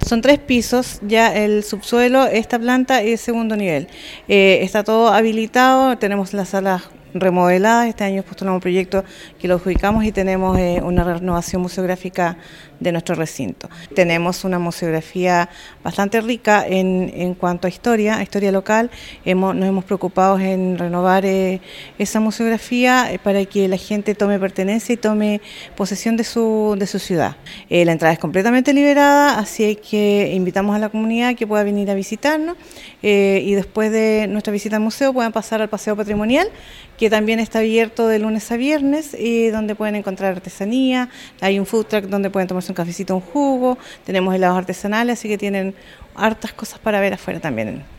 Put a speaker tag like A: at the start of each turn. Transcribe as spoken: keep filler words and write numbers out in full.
A: Son tres pisos, ya el subsuelo, esta planta es segundo nivel. Eh, está todo habilitado, tenemos las salas remodeladas, este año postulamos un proyecto que lo adjudicamos y tenemos eh, una renovación museográfica de nuestro recinto. Tenemos una museografía bastante rica en, en cuanto a historia, a historia local. Hemos, nos hemos preocupado en renovar eh, esa museografía eh, para que la gente tome pertenencia y tome posesión de su, de su ciudad. Eh, la entrada es completamente liberada, así que invitamos a la comunidad que pueda venir a visitarnos eh, y después de nuestra visita al museo puedan pasar al paseo patrimonial, que también está abierto de lunes a viernes y donde pueden encontrar artesanía. Hay un food truck donde pueden tomarse un cafecito, un jugo, tenemos helados artesanales, así que tienen hartas cosas para ver afuera también.